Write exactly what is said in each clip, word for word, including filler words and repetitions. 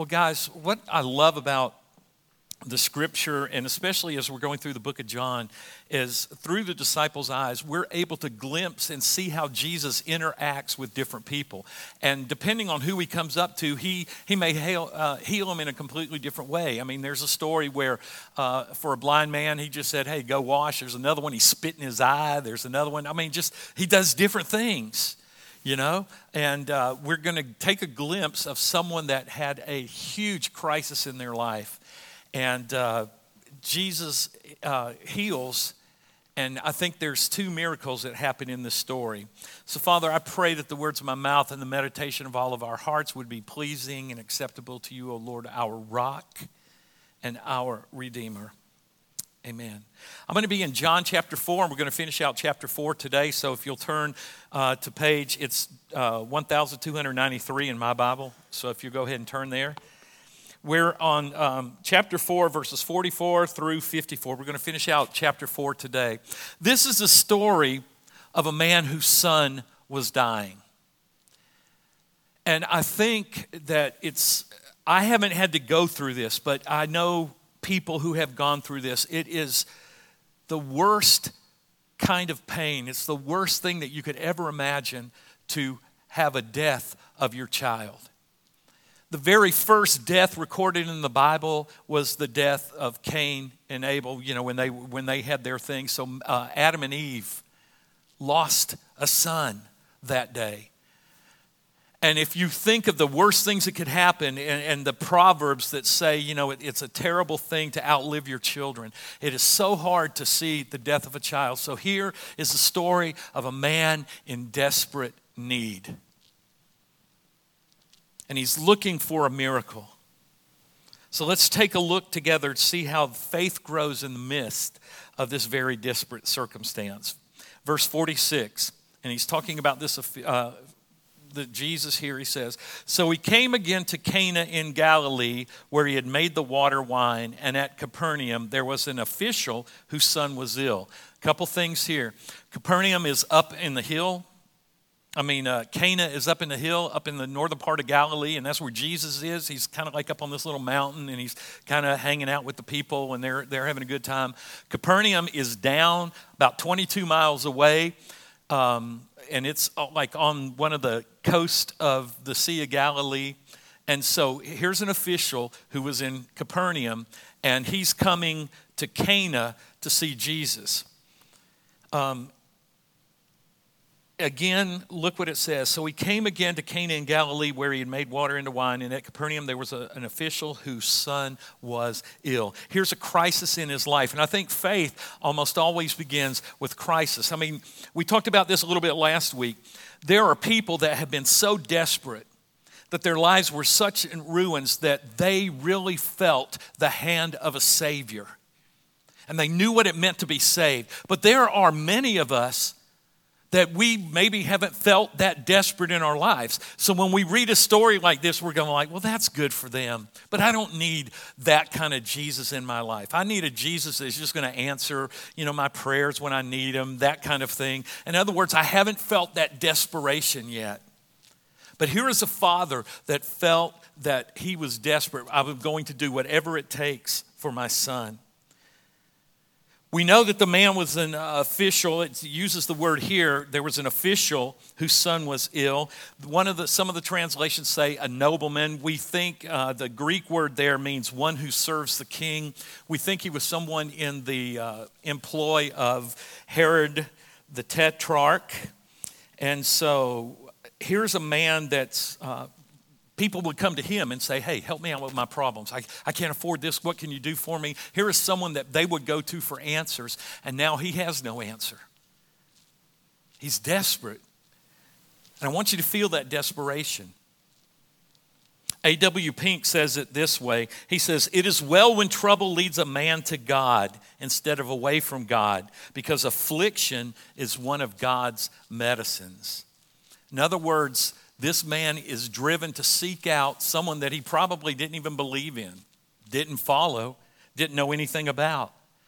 Well, guys, what I love about the scripture, and especially as we're going through the book of John, is through the disciples' eyes, we're able to glimpse and see how Jesus interacts with different people. And depending on who he comes up to, he, he may heal, uh, heal them in a completely different way. I mean, there's a story where uh, for a blind man, he just said, hey, go wash. There's another one, he spit in his eye. There's another one. I mean, just he does different things. You know, and uh, we're going to take a glimpse of someone that had a huge crisis in their life. And uh, Jesus uh, heals, and I think there's two miracles that happen in this story. So, Father, I pray that the words of my mouth and the meditation of all of our hearts would be pleasing and acceptable to you, O Lord, our rock and our Redeemer. Amen. I'm going to be in John chapter four, and we're going to finish out chapter four today. So if you'll turn uh, to page, it's uh, one thousand two hundred ninety-three in my Bible. So if you go ahead and turn there. We're on um, chapter four, verses forty-four through fifty-four. We're going to finish out chapter four today. This is the story of a man whose son was dying. And I think that it's, I haven't had to go through this, but I know people who have gone through this. It is the worst kind of pain. It's the worst thing that you could ever imagine, to have a death of your child. The very first death recorded in the Bible was the death of Cain and Abel, you know, when they when they had their thing. So uh, Adam and Eve lost a son that day. And if you think of the worst things that could happen, and, and the Proverbs that say, you know, it, it's a terrible thing to outlive your children. It is so hard to see the death of a child. So here is the story of a man in desperate need. And he's looking for a miracle. So let's take a look together to see how faith grows in the midst of this very desperate circumstance. Verse forty-six, and he's talking about this uh, The Jesus here, he says, so he came again to Cana in Galilee, where he had made the water wine, and at Capernaum there was an official whose son was ill. A couple things here. Capernaum is up in the hill. I mean, uh, Cana is up in the hill, up in the northern part of Galilee, and that's where Jesus is. He's kind of like up on this little mountain, and he's kind of hanging out with the people, and they're they're having a good time. Capernaum is down about twenty-two miles away. Um, and it's like on one of the coast of the Sea of Galilee. And so here's an official who was in Capernaum, and he's coming to Cana to see Jesus. Um, again, look what it says. So he came again to Cana in Galilee, where he had made water into wine. And at Capernaum, there was a, an official whose son was ill. Here's a crisis in his life. And I think faith almost always begins with crisis. I mean, we talked about this a little bit last week. There are people that have been so desperate that their lives were such in ruins that they really felt the hand of a Savior. And they knew what it meant to be saved. But there are many of us that we maybe haven't felt that desperate in our lives. So when we read a story like this, we're going like, well, that's good for them. But I don't need that kind of Jesus in my life. I need a Jesus that's just going to answer, you know, my prayers when I need them, that kind of thing. In other words, I haven't felt that desperation yet. But here is a father that felt that he was desperate. I was going to do whatever it takes for my son. We know that the man was an official. It uses the word here. There was an official whose son was ill. One of the some of the translations say a nobleman. We think uh, the Greek word there means one who serves the king. We think he was someone in the uh, employ of Herod the Tetrarch. And so here's a man that's uh, people would come to him and say, hey, help me out with my problems. I, I can't afford this. What can you do for me? Here is someone that they would go to for answers, and now he has no answer. He's desperate. And I want you to feel that desperation. A W Pink says it this way. He says, it is well when trouble leads a man to God instead of away from God, because affliction is one of God's medicines. In other words, this man is driven to seek out someone that he probably didn't even believe in, didn't follow, didn't know anything about.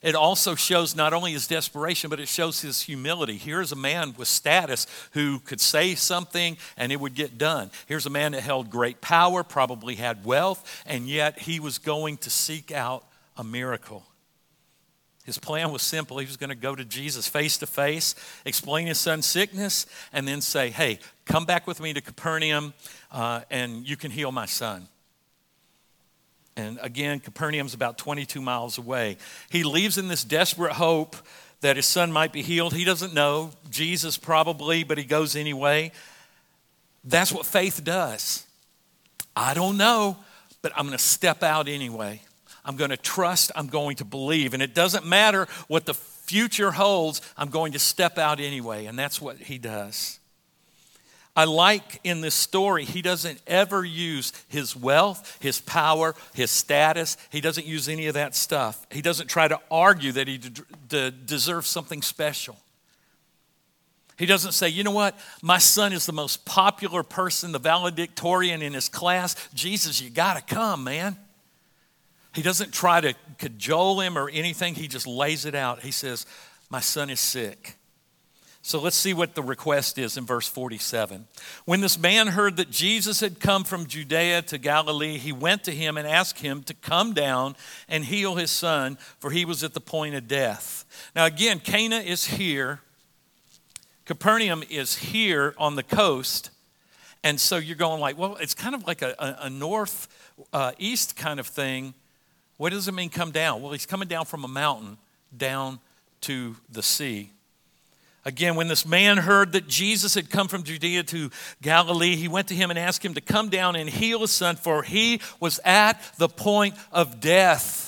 it also shows not only his desperation, but it shows his humility. Here's a man with status who could say something and it would get done. Here's a man that held great power, probably had wealth, and yet he was going to seek out a miracle. His plan was simple. He was going to go to Jesus face to face, explain his son's sickness, and then say, hey, come back with me to Capernaum uh, and you can heal my son. And again, Capernaum's about twenty-two miles away. He leaves in this desperate hope that his son might be healed. He doesn't know Jesus probably, but he goes anyway. That's what faith does. I don't know, but I'm going to step out anyway. I'm going to trust, I'm going to believe. And it doesn't matter what the future holds, I'm going to step out anyway. And that's what he does. I like in this story, he doesn't ever use his wealth, his power, his status. He doesn't use any of that stuff. He doesn't try to argue that he de- de- deserves something special. He doesn't say, you know what, my son is the most popular person, the valedictorian in his class. Jesus, you got to come, man. He doesn't try to cajole him or anything. He just lays it out. He says, my son is sick. So let's see what the request is in verse forty-seven. When this man heard that Jesus had come from Judea to Galilee, he went to him and asked him to come down and heal his son, for he was at the point of death. Now again, Cana is here. Capernaum is here on the coast. And so you're going like, well, it's kind of like a, a, a north, uh, east kind of thing. What does it mean come down? Well, he's coming down from a mountain down to the sea. Again, when this man heard that Jesus had come from Judea to Galilee, he went to him and asked him to come down and heal his son, for he was at the point of death.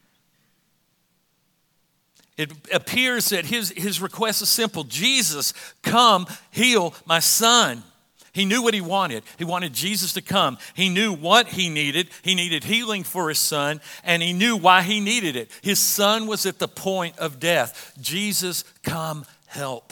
It appears that his, his request is simple. Jesus, come heal my son. He knew what he wanted. He wanted Jesus to come. He knew what he needed. He needed healing for his son, and he knew why he needed it. His son was at the point of death. Jesus, come help.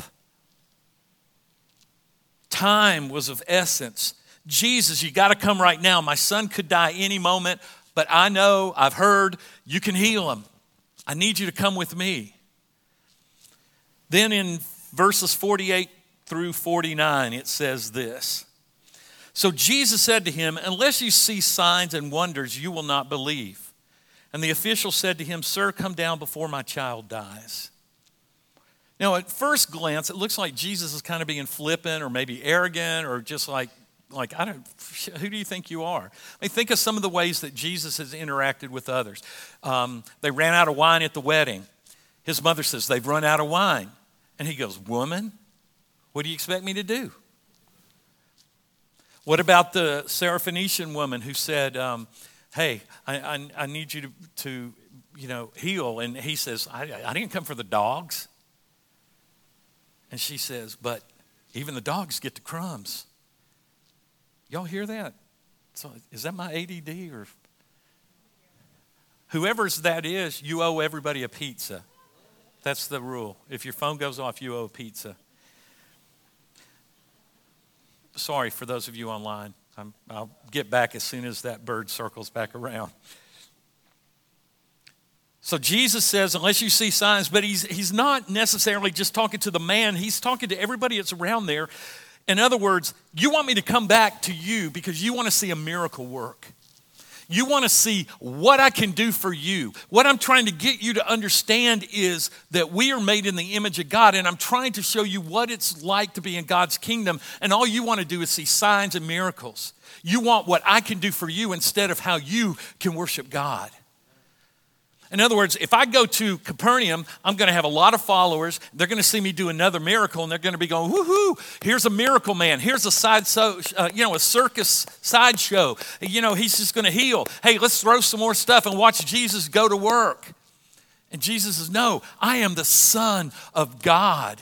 Time was of essence. Jesus, you got to come right now. My son could die any moment, but I know, I've heard, you can heal him. I need you to come with me. Then in verses forty-eight through forty-nine, it says this. So Jesus said to him, unless you see signs and wonders, you will not believe. And the official said to him, sir, come down before my child dies. Now, at first glance, it looks like Jesus is kind of being flippant or maybe arrogant or just like, like I don't, who do you think you are? I mean, think of some of the ways that Jesus has interacted with others. Um, they ran out of wine at the wedding. His mother says, they've run out of wine. And he goes, woman, what do you expect me to do? What about the Syrophoenician woman who said, um, hey, I, I, I need you to, to, you know, heal. And he says, I, I didn't come for the dogs. And she says, but even the dogs get the crumbs. Y'all hear that? So is that my A D D or? Whoever's that is, you owe everybody a pizza. That's the rule. If your phone goes off, you owe a pizza. Sorry for those of you online. I'm, I'll get back as soon as that bird circles back around. So Jesus says, unless you see signs, but he's, he's not necessarily just talking to the man. He's talking to everybody that's around there. In other words, you want me to come back to you because you want to see a miracle work. You want to see what I can do for you. What I'm trying to get you to understand is that we are made in the image of God, and I'm trying to show you what it's like to be in God's kingdom, and all you want to do is see signs and miracles. You want what I can do for you instead of how you can worship God. In other words, if I go to Capernaum, I'm going to have a lot of followers. They're going to see me do another miracle, and they're going to be going, woohoo, here's a miracle man. Here's a side, so, uh, you know, a circus sideshow. You know, he's just going to heal. Hey, let's throw some more stuff and watch Jesus go to work. And Jesus says, no, I am the Son of God.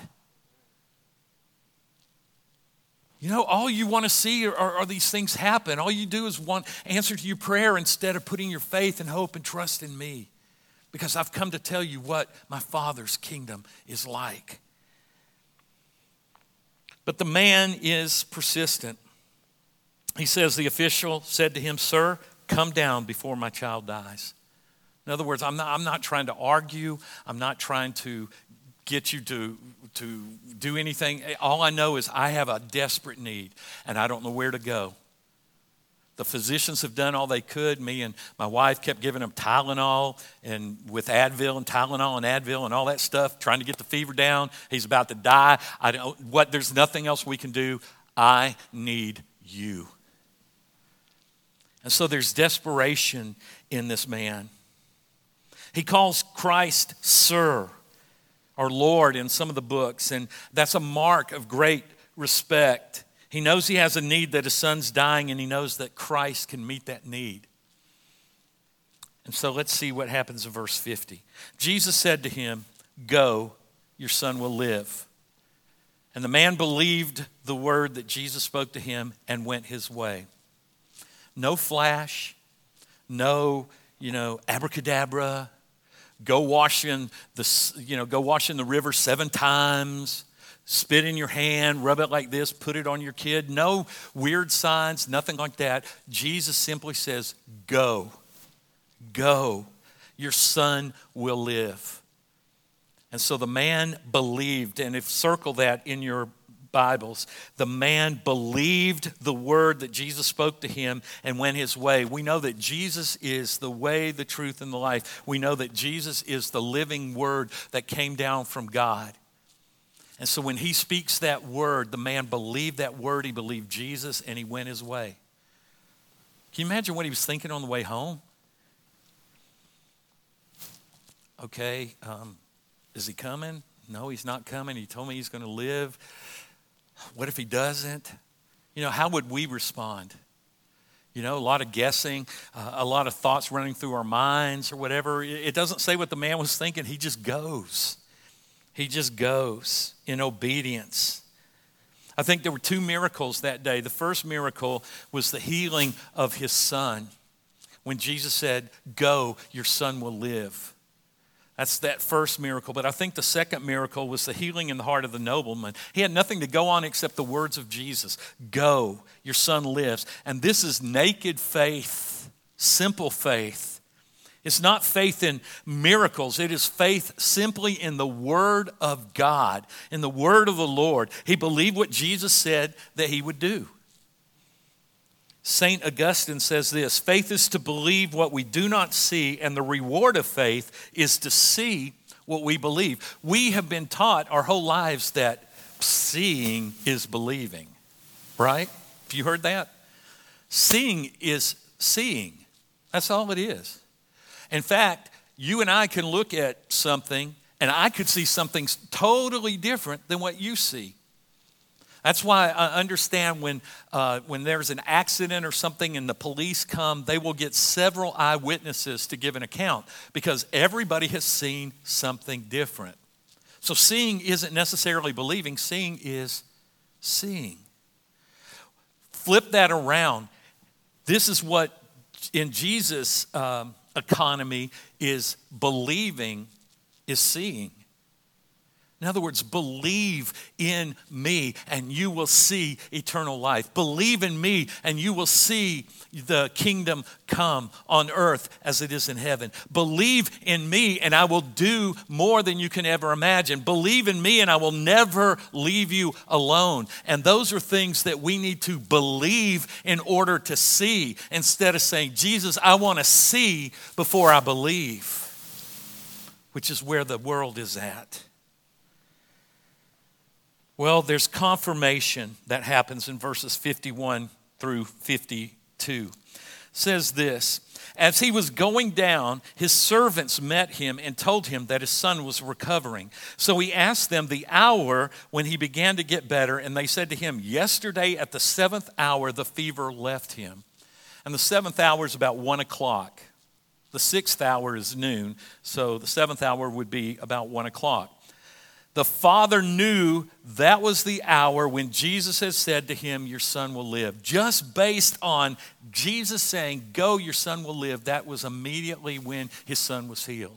You know, all you want to see are, are, are these things happen. All you do is want answer to your prayer instead of putting your faith and hope and trust in me. Because I've come to tell you what my Father's kingdom is like. But the man is persistent. He says, the official said to him, sir, come down before my child dies. In other words, I'm not, I'm not trying to argue. I'm not trying to get you to, to do anything. All I know is I have a desperate need, and I don't know where to go. The physicians have done all they could. Me and my wife kept giving him Tylenol and with Advil and Tylenol and Advil and all that stuff, trying to get the fever down. He's about to die. I don't, what, there's nothing else we can do. I need you. And so there's desperation in this man. He calls Christ Sir or Lord in some of the books, and that's a mark of great respect. He knows he has a need, that his son's dying, and he knows that Christ can meet that need. And so let's see what happens in verse fifty. Jesus said to him, "Go, your son will live." And the man believed the word that Jesus spoke to him and went his way. No flash, no, you know, abracadabra. Go wash in the, you know, go wash in the river seven times. Spit in your hand, rub it like this, put it on your kid. No weird signs, nothing like that. Jesus simply says, go, go. Your son will live. And so the man believed, and if circle that in your Bibles, the man believed the word that Jesus spoke to him and went his way. We know that Jesus is the way, the truth, and the life. We know that Jesus is the living word that came down from God. And so when he speaks that word, the man believed that word, he believed Jesus, and he went his way. Can you imagine what he was thinking on the way home? Okay, um, is he coming? No, he's not coming. He told me he's going to live. What if he doesn't? You know, how would we respond? You know, a lot of guessing, uh, a lot of thoughts running through our minds or whatever. It doesn't say what the man was thinking. He just goes. He just goes in obedience. I think there were two miracles that day. The first miracle was the healing of his son. When Jesus said, go, your son will live. That's that first miracle. But I think the second miracle was the healing in the heart of the nobleman. He had nothing to go on except the words of Jesus. Go, your son lives. And this is naked faith, simple faith. It's not faith in miracles. It is faith simply in the word of God, in the word of the Lord. He believed what Jesus said that he would do. Saint Augustine says this, faith is to believe what we do not see, and the reward of faith is to see what we believe. We have been taught our whole lives that seeing is believing, right? Have you heard that? Seeing is seeing. That's all it is. In fact, you and I can look at something and I could see something totally different than what you see. That's why I understand when, uh, when there's an accident or something and the police come, they will get several eyewitnesses to give an account because everybody has seen something different. So seeing isn't necessarily believing, seeing is seeing. Flip that around. This is what in Jesus' um, economy is believing is seeing. In other words, believe in me and you will see eternal life. Believe in me and you will see the kingdom come on earth as it is in heaven. Believe in me and I will do more than you can ever imagine. Believe in me and I will never leave you alone. And those are things that we need to believe in order to see, instead of saying, Jesus, I want to see before I believe, which is where the world is at. Well, there's confirmation that happens in verses fifty-one through fifty-two. It says this, as he was going down, his servants met him and told him that his son was recovering. So he asked them the hour when he began to get better, and they said to him, yesterday at the seventh hour, the fever left him. And the seventh hour is about one o'clock. The sixth hour is noon, so the seventh hour would be about one o'clock. The father knew that was the hour when Jesus had said to him, your son will live. Just based on Jesus saying, go, your son will live, that was immediately when his son was healed.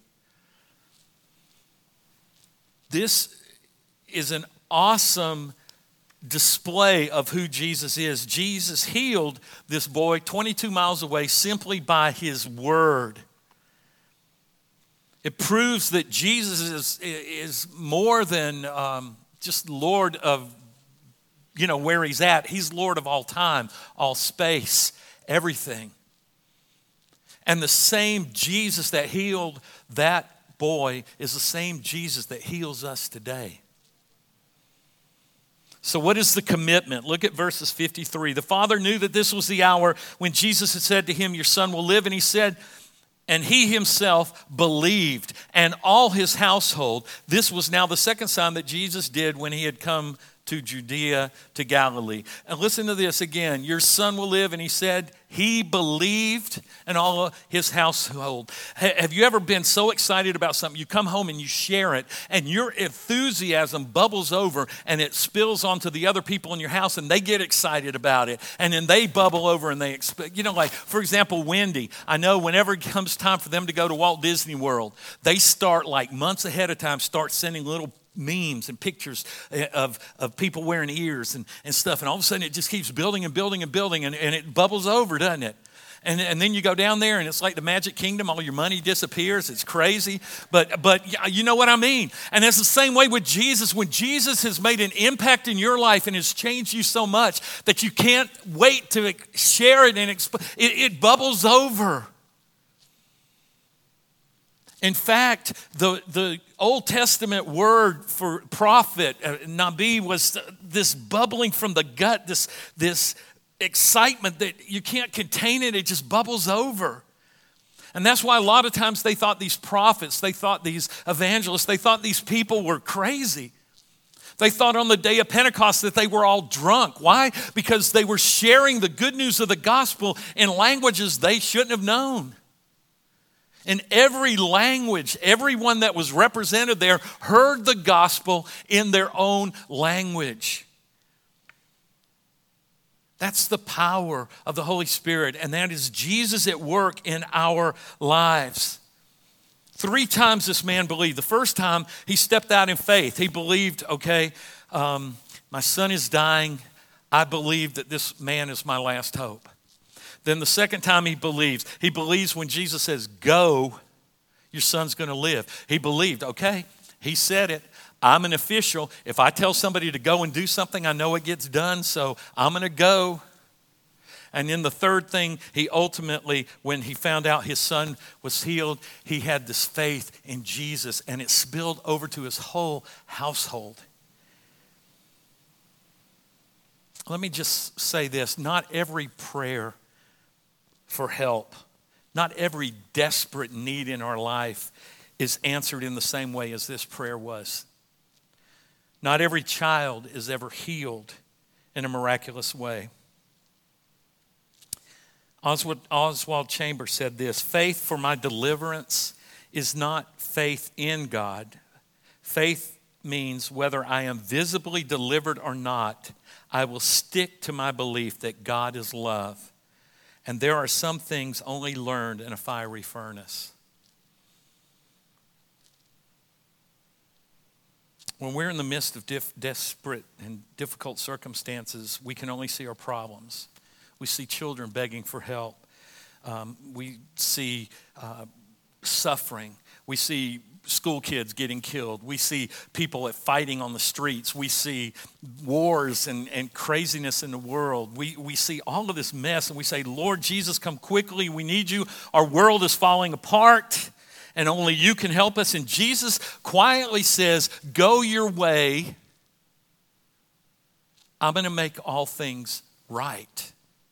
This is an awesome display of who Jesus is. Jesus healed this boy twenty-two miles away simply by his word. It proves that Jesus is, is more than um, just Lord of, you know, where he's at. He's Lord of all time, all space, everything. And the same Jesus that healed that boy is the same Jesus that heals us today. So what is the commitment? Look at verses fifty-three. The father knew that this was the hour when Jesus had said to him, your son will live. And he said, and he himself believed, and all his household. This was now the second sign that Jesus did when he had come to Judea, to Galilee. And listen to this again. Your son will live. And he said, he believed, and all of his household. Have you ever been so excited about something? You come home and you share it, and your enthusiasm bubbles over, and it spills onto the other people in your house, and they get excited about it. And then they bubble over, and they expect, you know, like, for example, Wendy. I know whenever it comes time for them to go to Walt Disney World, they start like months ahead of time, start sending little memes and pictures of, of people wearing ears and, and stuff. And all of a sudden it just keeps building and building and building, and, and it bubbles over, doesn't it? And, and then you go down there and it's like the Magic Kingdom. All your money disappears. It's crazy. But, but you know what I mean? And it's the same way with Jesus. When Jesus has made an impact in your life and has changed you so much that you can't wait to share it, and exp- it, it bubbles over. In fact, the, the Old Testament word for prophet, uh, Nabi, was this bubbling from the gut, this, this excitement that you can't contain it. It just bubbles over. And that's why a lot of times they thought these prophets, they thought these evangelists, they thought these people were crazy. They thought on the day of Pentecost that they were all drunk. Why? Because they were sharing the good news of the gospel in languages they shouldn't have known. In every language, everyone that was represented there heard the gospel in their own language. That's the power of the Holy Spirit, and that is Jesus at work in our lives. Three times this man believed. The first time, he stepped out in faith. He believed, okay, um, my son is dying. I believe that this man is my last hope. Then the second time he believes. He believes when Jesus says, go, your son's going to live. He believed, okay, he said it. I'm an official. If I tell somebody to go and do something, I know it gets done, so I'm going to go. And then the third thing, he ultimately, when he found out his son was healed, he had this faith in Jesus, and it spilled over to his whole household. Let me just say this. Not every prayer for help, not every desperate need in our life is answered in the same way as this prayer was. Not every child is ever healed in a miraculous way. Oswald, Oswald Chambers said this: faith for my deliverance is not faith in God. Faith means whether I am visibly delivered or not, I will stick to my belief that God is love. And there are some things only learned in a fiery furnace. When we're in the midst of dif- desperate and difficult circumstances, we can only see our problems. We see children begging for help. Um, we see uh, suffering. We see school kids getting killed. We see people fighting on the streets. We see wars and, and craziness in the world. We, we see all of this mess, and we say, Lord Jesus, come quickly. We need you. Our world is falling apart, and only you can help us. And Jesus quietly says, go your way. I'm going to make all things right.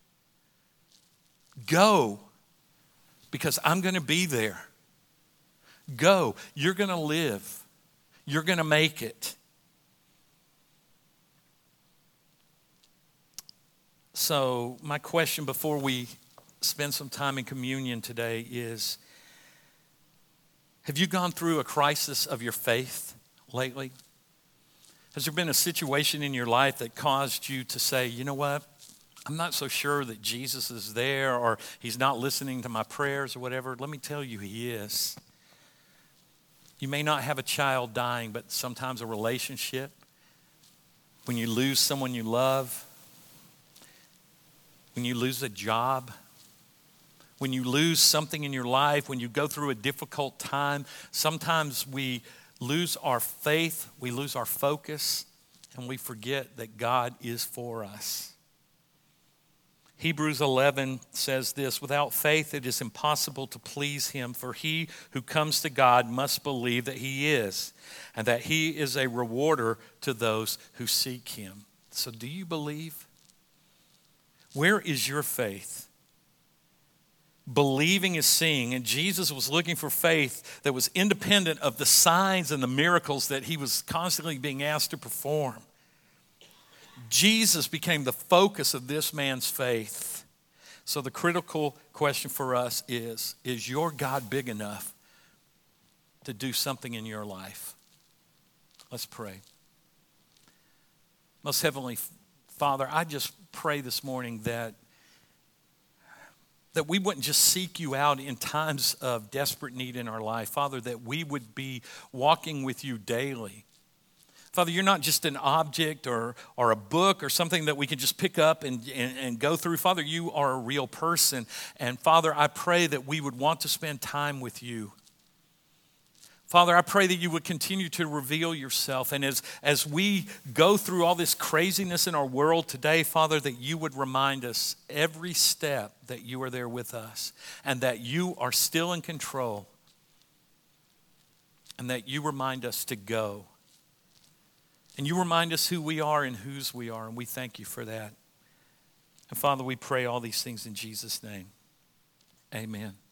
Go, because I'm going to be there. Go. You're going to live. You're going to make it. So my question before we spend some time in communion today is, have you gone through a crisis of your faith lately? Has there been a situation in your life that caused you to say, you know what? I'm not so sure that Jesus is there, or he's not listening to my prayers or whatever. Let me tell you, he is. You may not have a child dying, but sometimes a relationship. When you lose someone you love. When you lose a job. when you lose something in your life, when you go through a difficult time, sometimes we lose our faith, we lose our focus, and we forget that God is for us. Hebrews eleven says this, without faith it is impossible to please him, for he who comes to God must believe that he is, and that he is a rewarder to those who seek him. So do you believe? Where is your faith? Believing is seeing, and Jesus was looking for faith that was independent of the signs and the miracles that he was constantly being asked to perform. Jesus became the focus of this man's faith. So the critical question for us is, is your God big enough to do something in your life? Let's pray. Most Heavenly Father, I just pray this morning that, that we wouldn't just seek you out in times of desperate need in our life. Father, that we would be walking with you daily. Father, you're not just an object or, or a book or something that we can just pick up and, and, and go through. Father, you are a real person. And Father, I pray that we would want to spend time with you. Father, I pray that you would continue to reveal yourself. And as, as we go through all this craziness in our world today, Father, that you would remind us every step that you are there with us and that you are still in control and that you remind us to go. And you remind us who we are and whose we are, and we thank you for that. And Father, we pray all these things in Jesus' name. Amen.